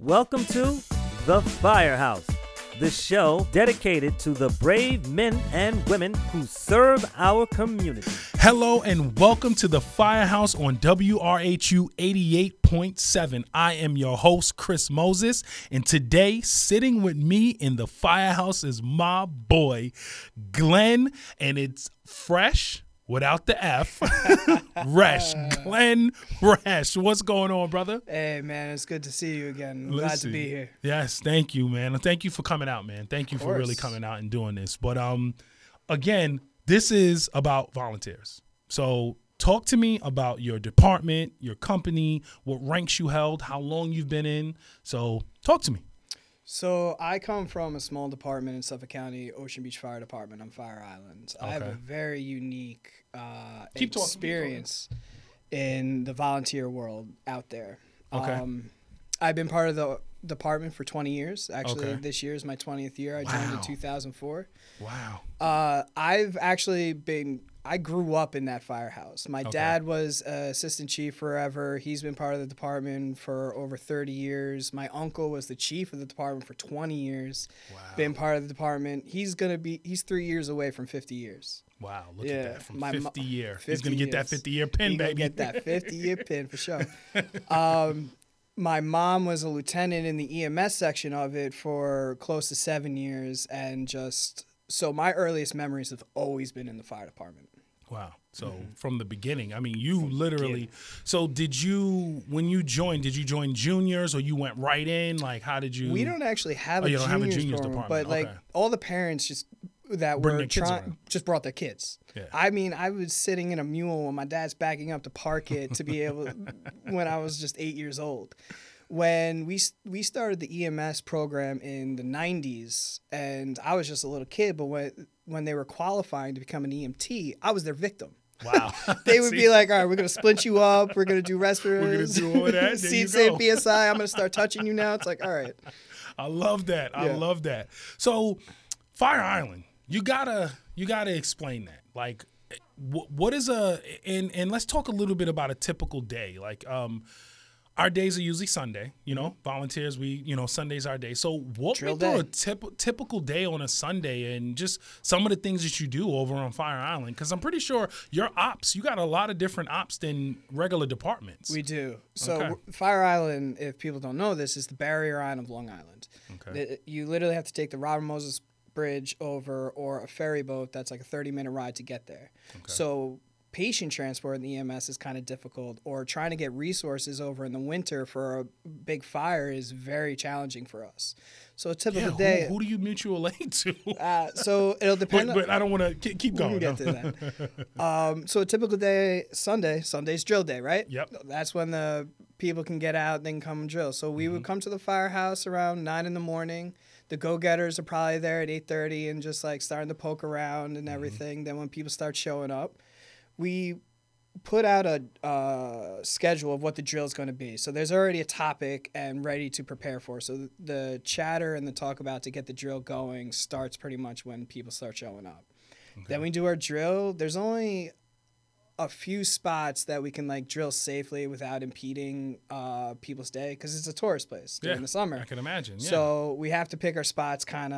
Welcome to The Firehouse, the show dedicated to the brave men and women who serve our community. Hello and welcome to The Firehouse on WRHU 88.7. I am your host, Chris Moses, and today sitting with me in The Firehouse is my boy, Glenn, and it's fresh. Without the F, Resh, Glenn Resh. What's going on, brother? Hey, man, it's good to see you again. I'm glad to be here. Yes, thank you, man. Thank you for coming out, man. Thank you for really coming out and doing this. But again, this is about volunteers. So talk to me about your department, your company, what ranks you held, how long you've been in. So talk to me. So I come from a small department in Suffolk County, Ocean Beach Fire Department on Fire Island. I have a very unique experience in the volunteer world out there. Okay. I've been part of the department for 20 years. Actually, this year is my 20th year. I joined in 2004. Wow. I grew up in that firehouse. My dad was assistant chief forever. He's been part of the department for over 30 years. My uncle was the chief of the department for 20 years. Wow. Been part of the department. He's 3 years away from 50 years. Wow, look at that, from 50 year. 50 He's going to get that 50-year pin, baby. Get that 50-year pin for sure. My mom was a lieutenant in the EMS section of it for close to 7 years, and so my earliest memories have always been in the fire department. Wow. So from the beginning, I mean, you literally, so when you joined, did you join juniors or you went right in? Like, how did you? We don't actually have a juniors program, but like all the parents just brought their kids. Yeah. I mean, I was sitting in a mule when my dad's backing up to park it to be able, when I was just 8 years old. When we started the EMS program in the 90s, and I was just a little kid, but when they were qualifying to become an EMT, I was their victim. Wow. They would be like, all right, we're going to splint you up. We're going to do respirators. We're going to do all of that. See, PSI. I'm going to start touching you now. It's like, all right. I love that. I love that. So Fire Island, you gotta explain that. Like, what is and let's talk a little bit about a typical day. Like, our days are usually Sunday, volunteers, Sunday's our day. So walk me through a typical day on a Sunday and just some of the things that you do over on Fire Island. Because I'm pretty sure you got a lot of different ops than regular departments. We do. So Fire Island, if people don't know this, is the barrier island of Long Island. Okay. You literally have to take the Robert Moses Bridge over or a ferry boat that's like a 30-minute ride to get there. Okay. So patient transport in the EMS is kind of difficult, or trying to get resources over in the winter for a big fire is very challenging for us. So a typical day. Who do you mutual aid to? So it'll depend. But I don't want to keep going. We can get to that. So a typical day, Sunday's drill day, right? Yep. That's when the people can get out, they can come and drill. So we would come to the firehouse around 9 in the morning. The go-getters are probably there at 8:30 and just like starting to poke around and everything. Then when people start showing up, we put out a schedule of what the drill is going to be. So there's already a topic and ready to prepare for. So the chatter and the talk about to get the drill going starts pretty much when people start showing up. Okay. Then we do our drill. There's only a few spots that we can like drill safely without impeding people's day, because it's a tourist place during the summer. I can imagine. Yeah. So we have to pick our spots kind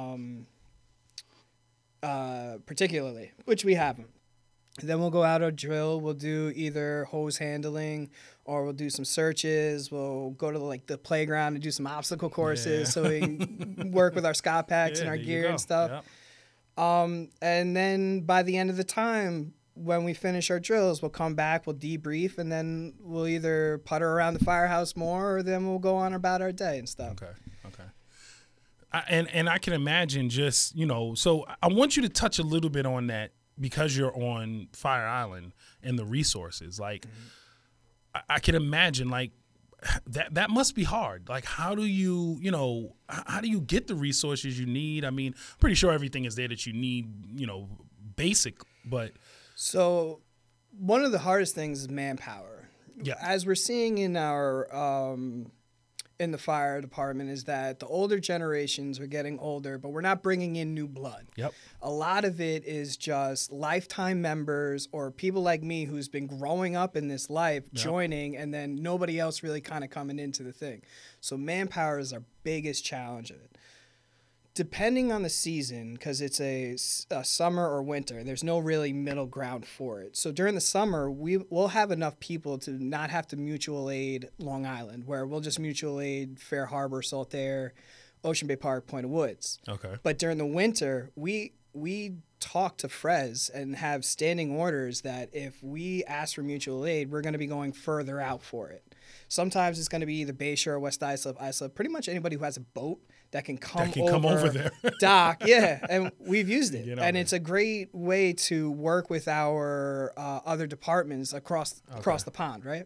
of particularly, which we haven't. Then we'll go out our drill. We'll do either hose handling, or we'll do some searches. We'll go to the playground and do some obstacle courses so we can work with our Scott packs and our gear and stuff. Yep. And then by the end of the time, when we finish our drills, we'll come back, we'll debrief, and then we'll either putter around the firehouse more, or then we'll go on about our day and stuff. Okay. And I can imagine just, so I want you to touch a little bit on that, because you're on Fire Island and the resources. Like, I can imagine, like, that must be hard. Like, how do you get the resources you need? I mean, pretty sure everything is there that you need, basic, but. So one of the hardest things is manpower. Yeah. As we're seeing in our in the fire department is that the older generations are getting older, but we're not bringing in new blood. Yep. A lot of it is just lifetime members or people like me who's been growing up in this life, joining, and then nobody else really kind of coming into the thing. So manpower is our biggest challenge of it. Depending on the season, because it's a summer or winter, there's no really middle ground for it. So during the summer, we'll have enough people to not have to mutual aid Long Island, where we'll just mutual aid Fair Harbor, Saltaire, Ocean Bay Park, Point of Woods. Okay. But during the winter, we talk to Frez and have standing orders that if we ask for mutual aid, we're going to be going further out for it. Sometimes it's going to be either Bayshore, West Islip, pretty much anybody who has a boat that can come over there. dock. Yeah, and we've used it. And it's a great way to work with our other departments across the pond, right?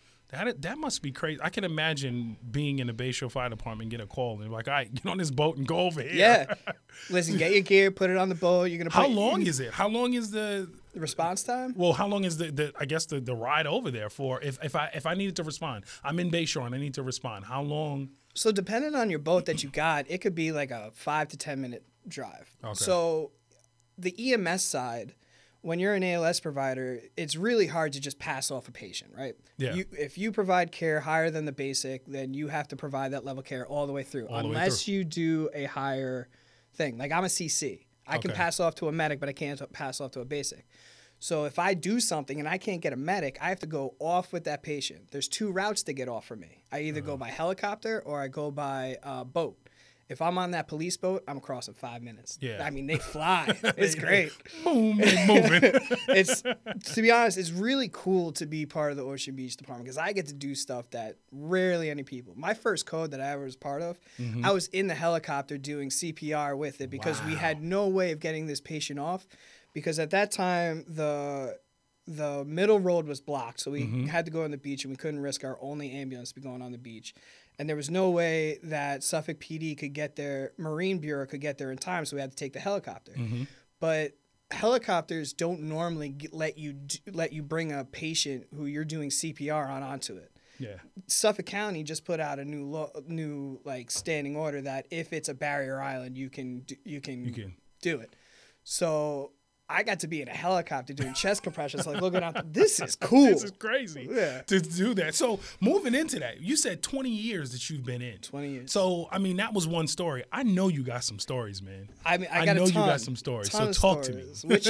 That must be crazy. I can imagine being in the Bayshore Fire Department, get a call, and like, all right, get on this boat and go over here. Yeah. Listen, get your gear, put it on the boat. You're gonna. How long is it? How long is the response time? Well, how long is the ride over there for? If I needed to respond, I'm in Bayshore and I need to respond. How long? So depending on your boat that you got, it could be like a 5 to 10 minute drive. Okay. So the EMS side, when you're an ALS provider, it's really hard to just pass off a patient, right? Yeah. If you provide care higher than the basic, then you have to provide that level of care all the way through, unless you do a higher thing. Like I'm a CC. I can pass off to a medic, but I can't pass off to a basic. So if I do something and I can't get a medic, I have to go off with that patient. There's 2 routes to get off for me. I either go by helicopter or I go by boat. If I'm on that police boat, I'm across in 5 minutes. Yeah. I mean, they fly. It's great. Boom, and moving. It's, to be honest, it's really cool to be part of the Ocean Beach Department because I get to do stuff that rarely any people. My first code that I ever was part of, I was in the helicopter doing CPR with it because we had no way of getting this patient off. Because at that time, the middle road was blocked, so we had to go on the beach, and we couldn't risk our only ambulance to be going on the beach. And there was no way that Suffolk PD could get there, Marine Bureau could get there in time, so we had to take the helicopter. But helicopters don't normally let you bring a patient who you're doing CPR onto it. Yeah. Suffolk County just put out a new like standing order that if it's a barrier island, you can do it. So I got to be in a helicopter doing chest compressions, like looking out. This is cool. This is crazy to do that. So moving into that, you said 20 years that you've been in. 20 years. So, I mean, that was one story. I know you got some stories, man. I mean, I know a ton, you got some stories. So talk to me.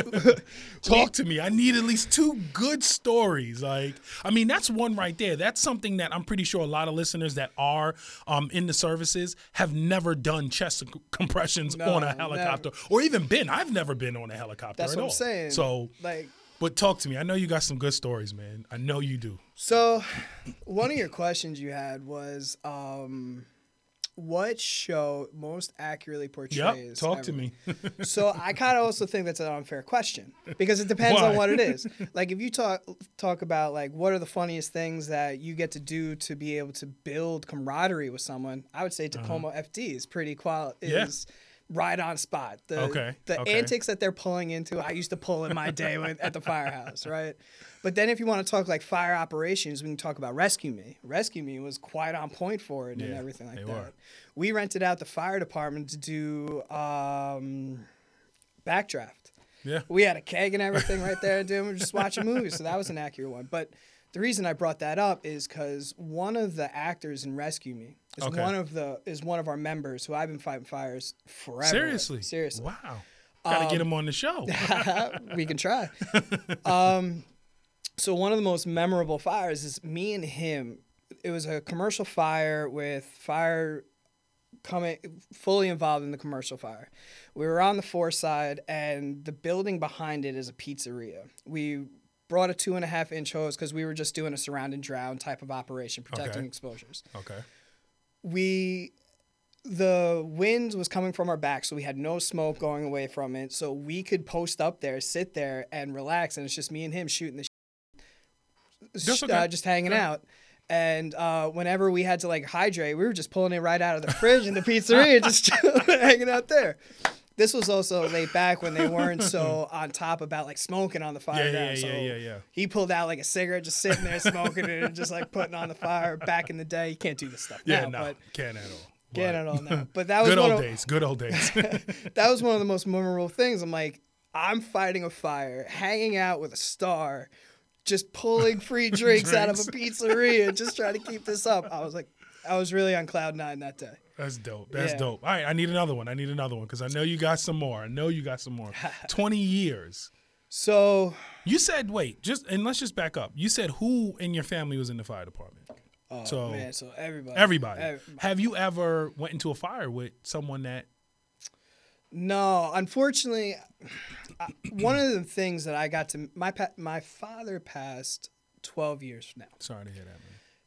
Talk to me. I need at least 2 good stories. Like, I mean, that's one right there. That's something that I'm pretty sure a lot of listeners that are in the services have never done chest compressions on a helicopter or even been. I've never been on a helicopter. That's what I'm saying. So, like, but talk to me. I know you got some good stories, man. I know you do. So, one of your questions you had was, what show most accurately portrays? Yep, talk to me. So, I kind of also think that's an unfair question because it depends on what it is. Like, if you talk about like what are the funniest things that you get to do to be able to build camaraderie with someone, I would say Tacoma FD is pretty right on spot. The antics that they're pulling into, I used to pull in my day at the firehouse, right? But then if you want to talk like fire operations, we can talk about Rescue Me. Rescue Me was quite on point for it and everything like that. We rented out the fire department to do Backdraft. Yeah. We had a keg and everything right there, dude. We were just watching movies, so that was an accurate one. But the reason I brought that up is because one of the actors in Rescue Me is one of our members who I've been fighting fires forever. Seriously. Wow. Gotta get him on the show. We can try. So one of the most memorable fires is me and him. It was a commercial fire with fire coming fully involved in the commercial fire. We were on the 4 side, and the building behind it is a pizzeria. We brought a 2.5-inch hose because we were just doing a surround and drown type of operation, protecting exposures. Okay. The wind was coming from our back, so we had no smoke going away from it. So we could post up there, sit there, and relax. And it's just me and him shooting the just hanging out. And whenever we had to like hydrate, we were just pulling it right out of the fridge in the pizzeria, just hanging out there. this was also laid back when they weren't so on top about like smoking on the fire. Yeah. He pulled out like a cigarette, just sitting there smoking it and just like putting on the fire. Back in the day, you can't do this stuff now. No, can't at all. Can't at all now. But that was good old days. That was one of the most memorable things. I'm like, I'm fighting a fire, hanging out with a star, just pulling free drinks out of a pizzeria, just trying to keep this up. I was really on cloud nine that day. That's dope. That's dope. All right, I need another one because I know you got some more. 20 years. So you said, let's just back up. You said who in your family was in the fire department? Oh, so everybody. Everybody. Have you ever went into a fire with someone that? No, unfortunately, one of the things that I got to my father passed 12 years now. Sorry to hear that,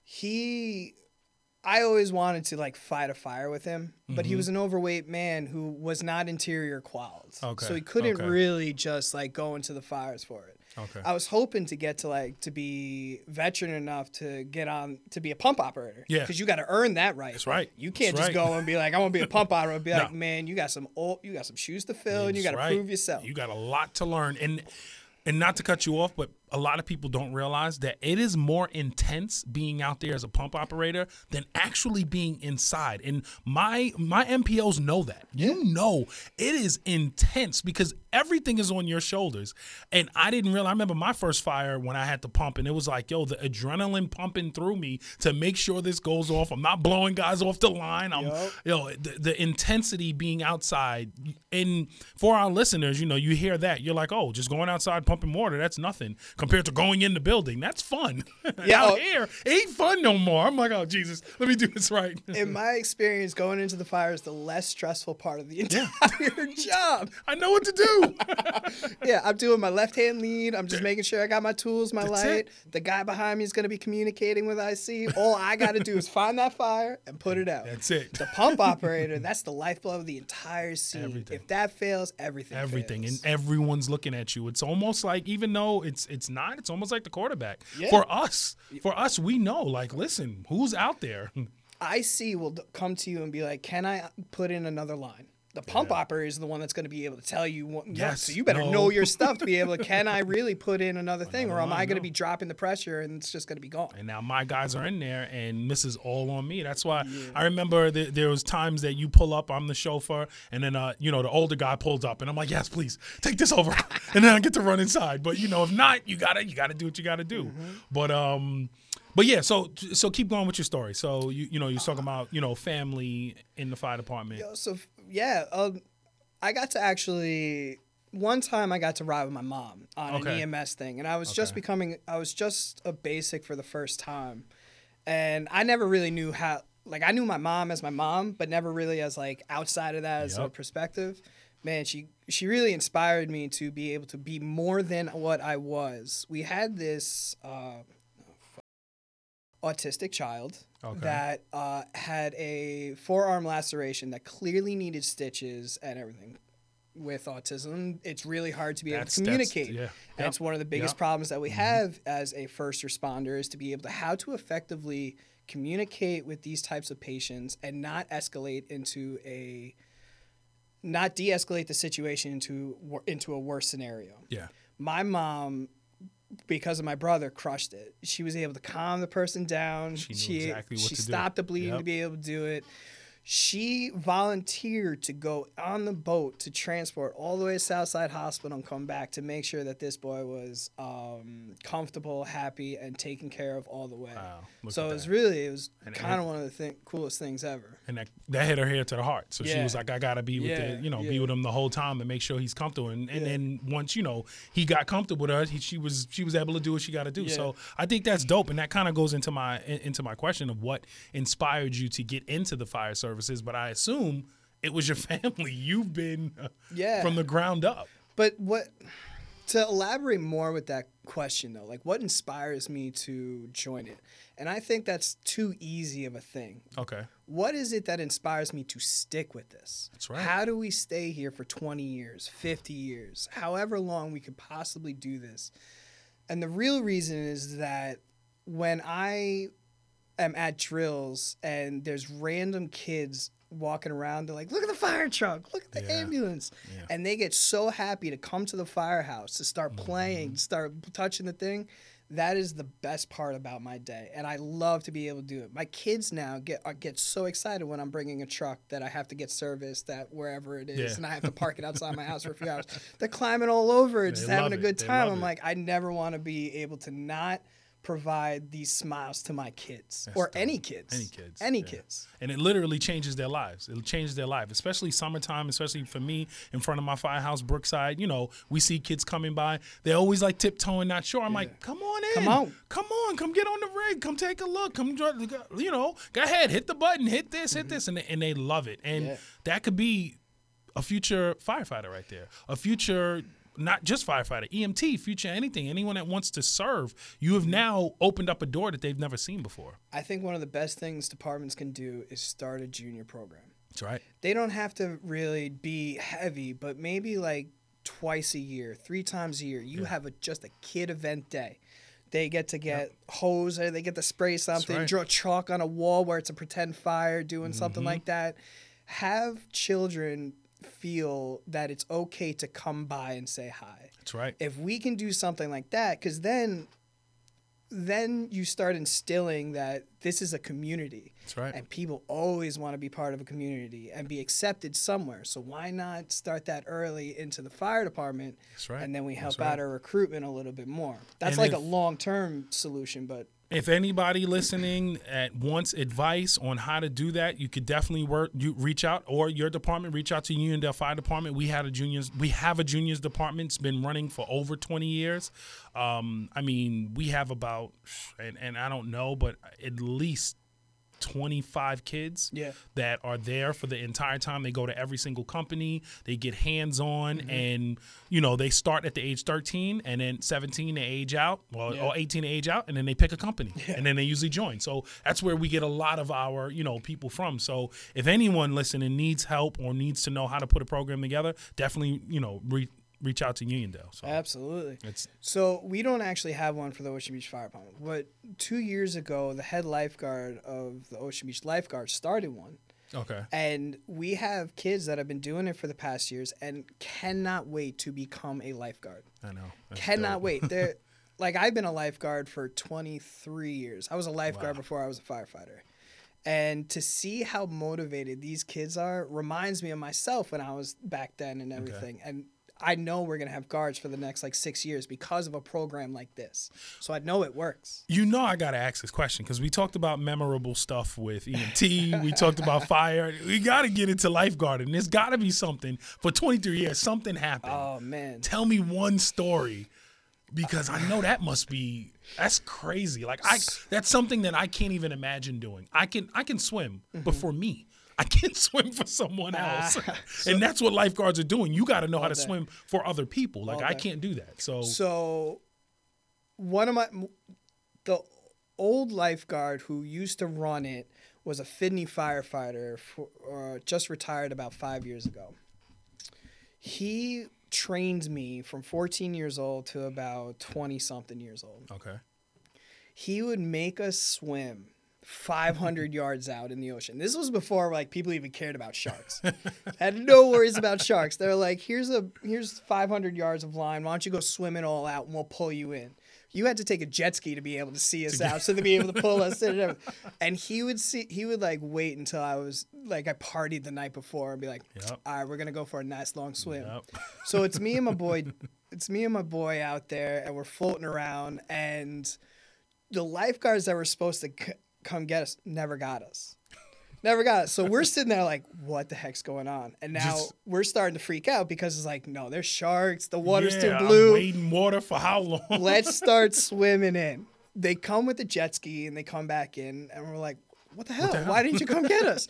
man. I always wanted to like fight a fire with him, but he was an overweight man who was not interior qualified. Okay. So he couldn't really just like go into the fires for it. Okay. I was hoping to get to be veteran enough to get on to be a pump operator. Yeah. Because you got to earn that right. That's right. You can't just go and be like, I want to be a pump operator. Be like, man, you got some shoes to fill and you got to prove yourself. You got a lot to learn. And not to cut you off, but a lot of people don't realize that it is more intense being out there as a pump operator than actually being inside. And my MPOs know that. You know it is intense because everything is on your shoulders. And I didn't realize. I remember my first fire when I had to pump, and it was like, the adrenaline pumping through me to make sure this goes off. I'm not blowing guys off the line. The intensity being outside. And for our listeners, you hear that. You're like, oh, just going outside pumping water, that's nothing compared to going in the building. That's fun. Out here, it ain't fun no more. I'm like, oh, Jesus, let me do this right. In my experience, going into the fire is the less stressful part of the entire job. I know what to do. I'm doing my left-hand lead. I'm just making sure I got my tools, my light. The guy behind me is going to be communicating with IC. All I got to do is find that fire and put it out. That's it. The pump operator, that's the lifeblood of the entire scene. Everything. If that fails, everything fails. And everyone's looking at you. It's almost like, even though it's not, it's almost like the quarterback. Yeah. For us, we know, like, listen, who's out there? IC will come to you and be like, can I put in another line? The pump operator is the one that's going to be able to tell you what. Yes, so you better know your stuff to be able to, can I really put in another thing, or am I going to be dropping the pressure and it's just going to be gone? And now my guys are in there, and this is all on me. That's why I remember there was times that you pull up, I'm the chauffeur, and then the older guy pulls up, and I'm like, yes, please take this over, and then I get to run inside. But if not, you gotta do what you gotta do. But yeah, so keep going with your story. So you're talking about family in the fire department. I got to actually one time I got to ride with my mom on an EMS thing, and I was just a basic for the first time, and I never really knew how. Like, I knew my mom as my mom, but never really as like outside of that as a perspective. Man, she really inspired me to be able to be more than what I was. We had this autistic child that had a forearm laceration that clearly needed stitches and everything. With autism, it's really hard to be able to communicate. And it's one of the biggest problems that we have as a first responder is to be able to how to effectively communicate with these types of patients and not de-escalate the situation into a worse scenario. Yeah. My mom, because of my brother, crushed it. She was able to calm the person down. She knew exactly what to do. She stopped the bleeding to be able to do it. She volunteered to go on the boat to transport all the way to Southside Hospital and come back to make sure that this boy was comfortable, happy, and taken care of all the way. Wow, so it was kind of one of the coolest things ever. And that hit her here to the heart. So she was like, I gotta be with be with him the whole time to make sure he's comfortable. And then once he got comfortable with her, she was able to do what she got to do. Yeah. So I think that's dope, and that kind of goes into my question of what inspired you to get into the fire service. But I assume it was your family. You've been from the ground up. But to elaborate more with that question, though, like what inspires me to join it? And I think that's too easy of a thing. Okay. What is it that inspires me to stick with this? That's right. How do we stay here for 20 years, 50 years, however long we could possibly do this? And the real reason is that when I am at drills and there's random kids walking around, they're like, look at the fire truck, look at the ambulance. Yeah. And they get so happy to come to the firehouse, to start playing, start touching the thing. That is the best part about my day, and I love to be able to do it. My kids now get so excited when I'm bringing a truck that I have to get serviced at wherever it is, and I have to park it outside my house for a few hours. They're climbing all over it, just having a good time. I'm like, I never want to be able to not provide these smiles to my kids. That's or dope. Any kids. And it literally changes their lives. It'll change their life, especially summertime, especially for me in front of my firehouse, Brookside. You know, we see kids coming by. They're always like tiptoeing, not sure. I'm like, come on in. Come get on the rig. Come take a look. Come, you know, go ahead. Hit the button. Hit this. And they love it. And that could be a future firefighter right there. A future not just firefighter, EMT, future anything, anyone that wants to serve, you have now opened up a door that they've never seen before. I think one of the best things departments can do is start a junior program. That's right. They don't have to really be heavy, but maybe like twice a year, 3 times a year, you have just a kid event day. They get to get hose, or they get to spray something, draw chalk on a wall where it's a pretend fire, doing something like that. Have children feel that it's okay to come by and say hi. That's right. If we can do something like that, because then you start instilling that this is a community. That's right. And people always want to be part of a community and be accepted somewhere. So why not start that early into the fire department? That's right. And then we help out our recruitment a little bit more. That's like a long-term solution, but if anybody listening wants advice on how to do that, you could definitely reach out, or your department reach out to Uniondale Fire Department. We have a juniors department. It's been running for over 20 years. I mean, we have about, and I don't know, but at least 25 kids that are there for the entire time. They go to every single company. They get hands-on, and, you know, they start at the age 13, and then 17 they age out, or 18 they age out, and then they pick a company, and then they usually join. So that's where we get a lot of our, you know, people from. So if anyone listening needs help or needs to know how to put a program together, definitely, you know, reach out to Uniondale. So absolutely. So we don't actually have one for the Ocean Beach Fire Department, but 2 years ago, the head lifeguard of the Ocean Beach Lifeguards started one. Okay. And we have kids that have been doing it for the past years and cannot wait to become a lifeguard. I know. Cannot wait. They're like, I've been a lifeguard for 23 years. I was a lifeguard before I was a firefighter. And to see how motivated these kids are reminds me of myself when I was back then and everything. Okay. And I know we're going to have guards for the next 6 years because of a program like this. So I know it works. You know, I got to ask this question because we talked about memorable stuff with EMT. We talked about fire. We got to get into lifeguarding. There's got to be something. For 23 years, something happened. Oh, man. Tell me one story, because I know that's crazy. That's something that I can't even imagine doing. I can swim, but for me, I can't swim for someone else. And that's what lifeguards are doing. You got to know how to swim for other people. I can't do that. So one of the old lifeguard who used to run it was a Fidney firefighter, just retired about 5 years ago. He trained me from 14 years old to about 20-something years old. Okay. He would make us swim 500 yards out in the ocean. This was before people even cared about sharks. Had no worries about sharks. They're like, here's 500 yards of line. Why don't you go swim it all out and we'll pull you in. You had to take a jet ski to be able to see us out, so to be able to pull us in. And he would wait until I was I partied the night before and be like, all right, we're gonna go for a nice long swim. Yep. So it's me and my boy out there, and we're floating around, and the lifeguards that were supposed to come get us never got us. So we're sitting there like, what the heck's going on? And now we're starting to freak out because it's like, no, there's sharks. The water's too blue. I'm waiting water for how long? Let's start swimming in. They come with the jet ski and they come back in, and we're like, what the hell? Why didn't you come get us?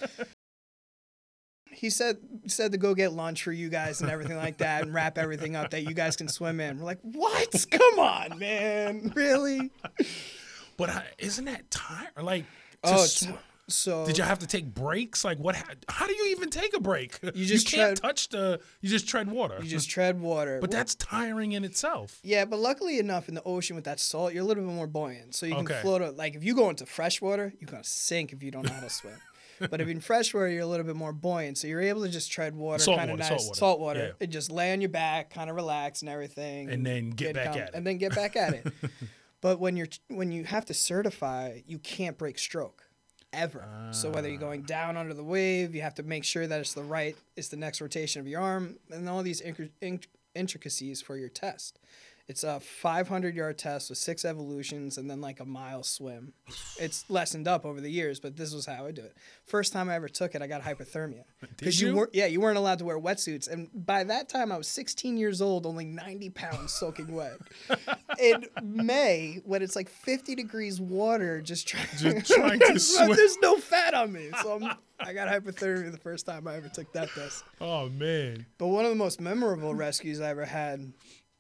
He said to go get lunch for you guys and everything like that and wrap everything up that you guys can swim in. We're like, what? Come on, man. Really? But isn't that tiring? So did you have to take breaks? Like what? How do you even take a break? You just can't touch you just tread water. You just tread water. But that's tiring in itself. Yeah, but luckily enough, in the ocean with that salt, you're a little bit more buoyant, so you can float. Like if you go into fresh water, you're gonna sink if you don't know how to swim. But if in freshwater, you're a little bit more buoyant, so you're able to just tread water, kind of nice, salt water, and just lay on your back, kind of relax and everything, and then get back at it. And then get back at it. But when you have to certify, you can't break stroke, ever. So whether you're going down under the wave, you have to make sure that it's the next rotation of your arm, and all these intricacies for your test. It's a 500-yard test with 6 evolutions and then like a mile swim. It's lessened up over the years, but this was how I do it. First time I ever took it, I got hypothermia. Did you? You weren't allowed to wear wetsuits. And by that time, I was 16 years old, only 90 pounds soaking wet. In May, when it's like 50 degrees water, just trying to swim. There's no fat on me. So I got hypothermia the first time I ever took that test. Oh, man. But one of the most memorable rescues I ever had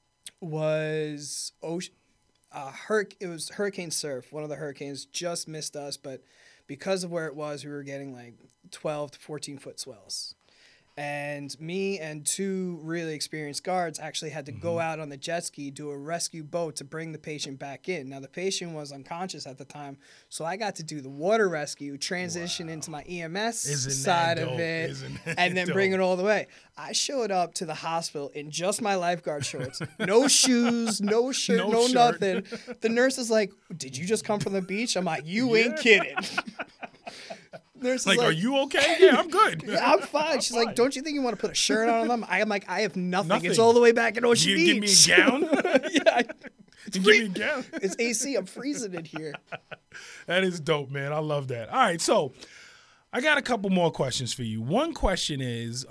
was it was hurricane surf. One of the hurricanes just missed us, but because of where it was, we were getting like 12 to 14 foot swells. And me and 2 really experienced guards actually had to go out on the jet ski, do a rescue boat to bring the patient back in. Now, the patient was unconscious at the time, so I got to do the water rescue, transition into my EMS side of it, and then bring it all the way. I showed up to the hospital in just my lifeguard shorts. No shoes, no shirt, no nothing. The nurse is like, "Did you just come from the beach?" I'm like, "You ain't kidding." Nurse like, are you okay? Yeah, I'm good. Yeah, I'm fine. She's like, don't you think you want to put a shirt on them? I'm like, I have nothing. It's all the way back in Ocean Beach. Give me a gown? Yeah. Give me a gown? It's AC. I'm freezing it here. That is dope, man. I love that. All right, so I got a couple more questions for you. One question is,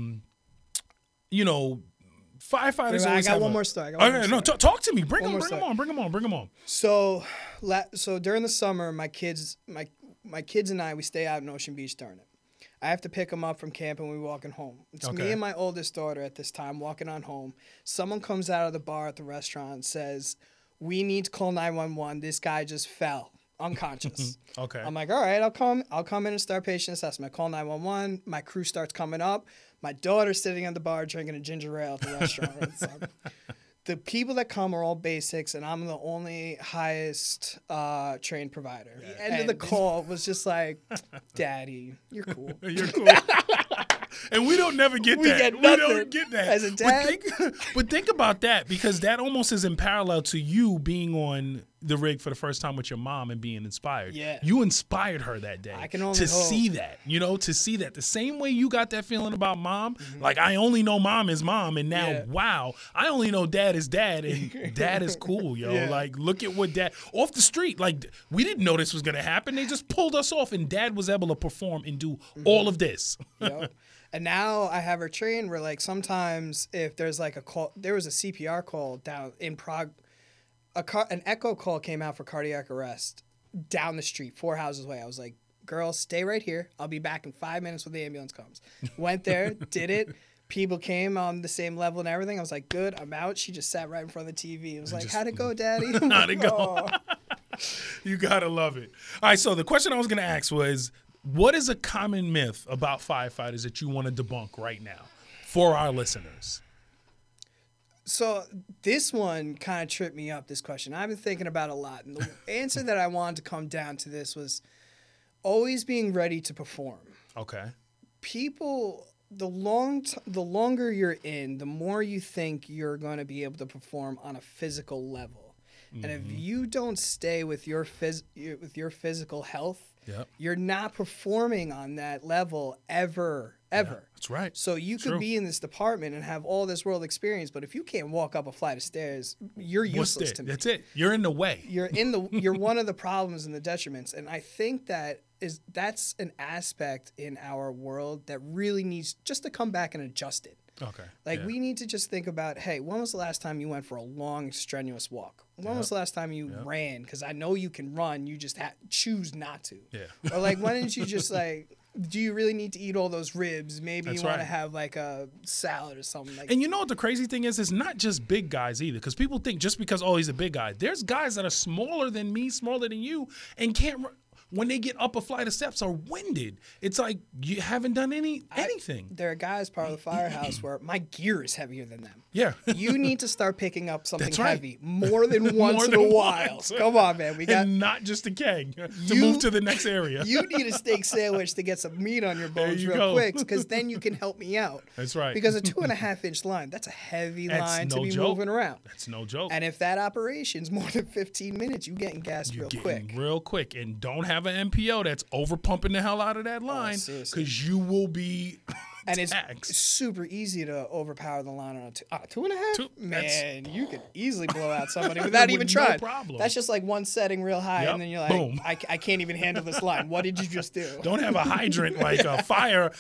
firefighters. I got one more story. Talk to me. Bring them on. So during the summer, my kids and I, we stay out in Ocean Beach during it. I have to pick them up from camp and we're walking home. It's me and my oldest daughter at this time walking on home. Someone comes out of the bar at the restaurant and says, "We need to call 911. This guy just fell unconscious." Okay. I'm like, all right, I'll come in and start patient assessment. I call 911. My crew starts coming up. My daughter's sitting at the bar drinking a ginger ale at the restaurant. The people that come are all basics, and I'm the only highest trained provider. Yeah. The end of the call was just like, "Daddy, you're cool." You're cool. And we don't never get that. We don't get that. As a dad. But think about that, because that almost is in parallel to you being on the rig for the first time with your mom and being inspired. Yeah. You inspired her that day. I can only to hope. see that, to see that. The same way you got that feeling about mom, like I only know mom is mom, and now, wow, I only know dad is dad, and dad is cool, yo. Yeah. Like, look at what dad, off the street, like, we didn't know this was going to happen. They just pulled us off, and dad was able to perform and do all of this. Yep. And now I have her trained where, like, sometimes if there's like a call, there was a CPR call down in Prague. An echo call came out for cardiac arrest down the street, 4 houses away. I was like, "Girl, stay right here. I'll be back in 5 minutes when the ambulance comes." Went there, did it. People came on the same level and everything. I was like, "Good, I'm out." She just sat right in front of the TV. It was like, "How'd it go, Daddy?" How'd it go? You gotta love it. All right, so the question I was gonna ask was, what is a common myth about firefighters that you want to debunk right now for our listeners? So this one kind of tripped me up, this question. I've been thinking about it a lot. And the answer that I wanted to come down to this was always being ready to perform. Okay. People, the longer you're in, the more you think you're going to be able to perform on a physical level. Mm-hmm. And if you don't stay with your physical health, you're not performing on that level ever. Yeah, that's right. So you could be in this department and have all this world experience, but if you can't walk up a flight of stairs, you're useless to me. That's it. You're in the way. You're one of the problems and the detriments. And I think that's an aspect in our world that really needs just to come back and adjust it. Okay. We need to just think about, hey, when was the last time you went for a long, strenuous walk? When was the last time you ran? Because I know you can run, you just choose not to. Yeah. Or when didn't you just do you really need to eat all those ribs? Maybe you want to have a salad or something like that. And you know what the crazy thing is? It's not just big guys either, because people think just because, he's a big guy. There's guys that are smaller than me, smaller than you, and can't run. when they get up a flight of steps are winded. It's like you haven't done anything. There are guys part of the firehouse where my gear is heavier than them. Yeah. You need to start picking up something That's right. heavy more than once in a while. Come on, man. We got and not just a keg to move to the next area. You need a steak sandwich to get some meat on your bones you real go. quick, because then you can help me out. That's right. Because a 2.5-inch line, that's a heavy line no to be joke. moving around. That's no joke. And if that operation's more than 15 minutes, you getting gassed real quick. Real quick. And don't have an MPO that's over pumping the hell out of that line, because you will be and taxed. It's super easy to overpower the line on a 2.5. Man, you could easily blow out somebody without even trying. No problem. That's just like one setting real high, and then you're like, boom. I can't even handle this line. What did you just do? Don't have a hydrant like a fire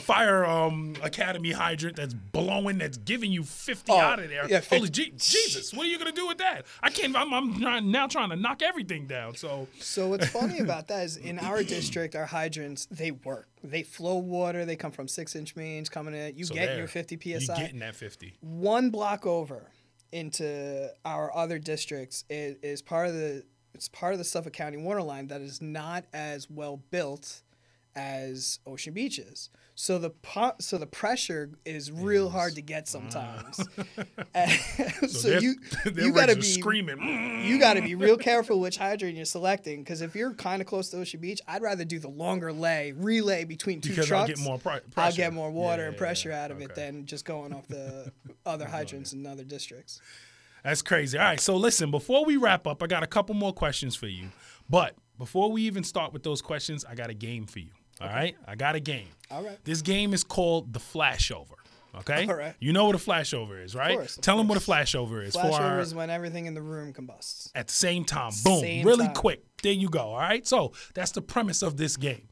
academy hydrant that's blowing, that's giving you 50 out of there. Yeah, Holy Jesus, what are you gonna do with that? I can't. I'm now trying to knock everything down. So what's funny about that is in our district, our hydrants, they work. They flow water. They come from 6-inch mains coming in. You get your 50 psi. You're getting that 50. One block over into our other districts is part of the Suffolk County water line that is not as well built as Ocean Beach is. So the pressure is real hard to get sometimes. So you gotta be screaming. You gotta be real careful which hydrant you're selecting, because if you're kind of close to Ocean Beach, I'd rather do the longer relay between two trucks. I'll get more pressure. I'll get more water and pressure out of it than just going off the other hydrants in other districts. That's crazy. All right, so listen, before we wrap up, I got a couple more questions for you. But before we even start with those questions, I got a game for you. All right? I got a game. All right. This game is called the Flashover. Okay? All right. You know what a flashover is, right? Of course. Tell them what a flashover is. Flashover is when everything in the room combusts. At the same time. Boom. Really quick. There you go. All right? So that's the premise of this game.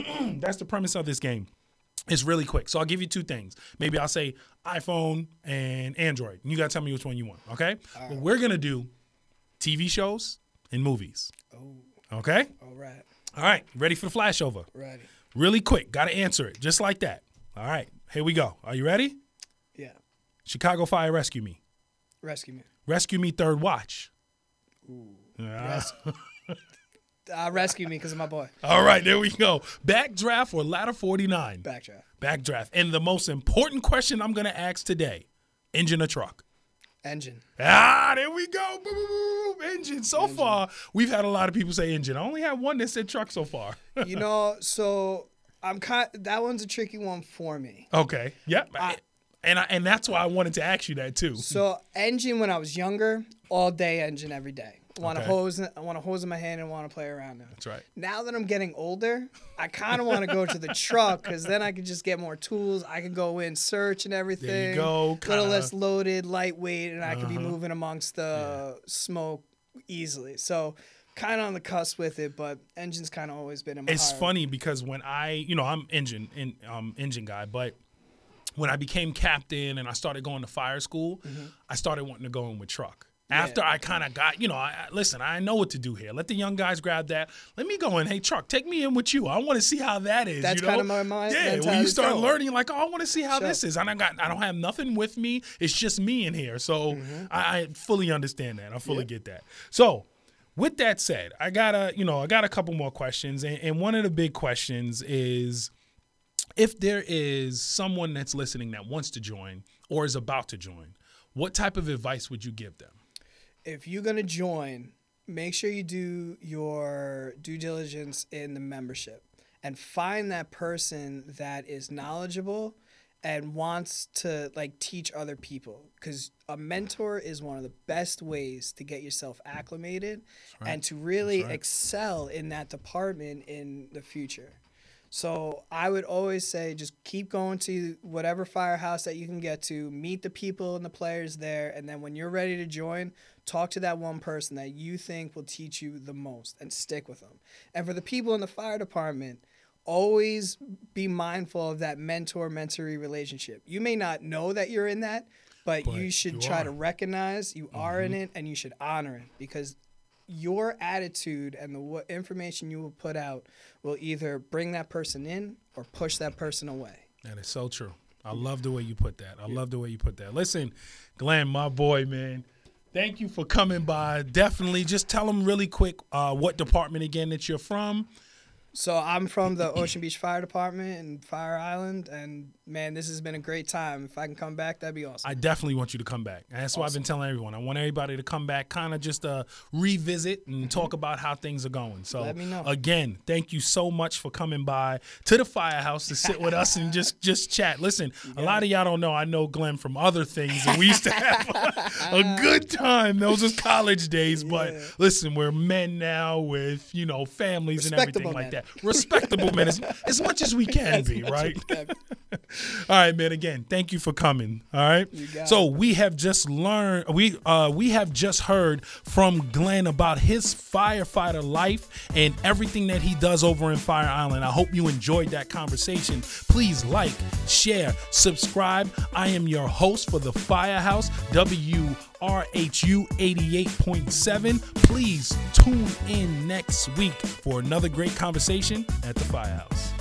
It's really quick. So I'll give you two things. Maybe I'll say iPhone and Android. And you got to tell me which one you want, okay? But we're going to do TV shows and movies. Oh. Okay? All right. All right. Ready for the flashover? Ready. Really quick. Got to answer it just like that. All right. Here we go. Are you ready? Yeah. Chicago Fire Rescue Me. Rescue Me. Rescue Me Third Watch. Ooh. Rescue Me because of my boy. All right, there we go. Backdraft or Ladder 49? Backdraft. Backdraft. And the most important question I'm going to ask today, engine or truck? Engine. There we go. Boom, boom, boom. Engine. So far, we've had a lot of people say engine. I only had one that said truck so far. So that one's a tricky one for me. Okay. Yep. And that's why I wanted to ask you that too. So engine when I was younger, all day engine every day. I want a hose in my hand and want to play around now. That's right. Now that I'm getting older, I kind of want to go to the truck because then I can just get more tools. I can go in, search and everything. There you go. A little less loaded, lightweight, and I can be moving amongst the smoke easily. So kind of on the cusp with it, but engine's kind of always been in my heart. It's funny because when I'm engine guy, but when I became captain and I started going to fire school, I started wanting to go in with truck. After I kind of got, listen, I know what to do here. Let the young guys grab that. Let me go in. Hey, truck, take me in with you. I want to see how that is. That's kind of my mind. Yeah, when you start learning, like, I want to see how this is. And I don't have nothing with me. It's just me in here. So I fully understand that. I fully get that. So with that said, I got a couple more questions. And one of the big questions is, if there is someone that's listening that wants to join or is about to join, what type of advice would you give them? If you're going to join, make sure you do your due diligence in the membership and find that person that is knowledgeable and wants to teach other people, because a mentor is one of the best ways to get yourself acclimated and to really excel in that department in the future. So I would always say just keep going to whatever firehouse that you can get to, meet the people and the players there, and then when you're ready to join, talk to that one person that you think will teach you the most and stick with them. And for the people in the fire department, always be mindful of that mentor-mentee relationship. You may not know that you're in that, but you should try to recognize you are in it, and you should honor it, because your attitude and the information you will put out will either bring that person in or push that person away. That is so true. I love the way you put that. Listen, Glenn, my boy, man, thank you for coming by. Definitely just tell them really quick what department again that you're from, So I'm from the Ocean Beach Fire Department in Fire Island, and man, this has been a great time. If I can come back, that'd be awesome. I definitely want you to come back. And that's why I've been telling everyone. I want everybody to come back, kind of just revisit and talk about how things are going. So let me know. Again, thank you so much for coming by to the Firehouse to sit with us and just chat. Listen, a lot of y'all don't know I know Glenn from other things, and we used to have a good time. Those was college days, but listen, we're men now with, families and everything like that. Respectable men, as much as we can be, right? All right, man. Again, thank you for coming. All right. So we have just learned, we have just heard from Glenn about his firefighter life and everything that he does over in Fire Island. I hope you enjoyed that conversation. Please like, share, subscribe. I am your host for the Firehouse, WRHU 88.7. Please tune in next week for another great conversation at the Firehouse.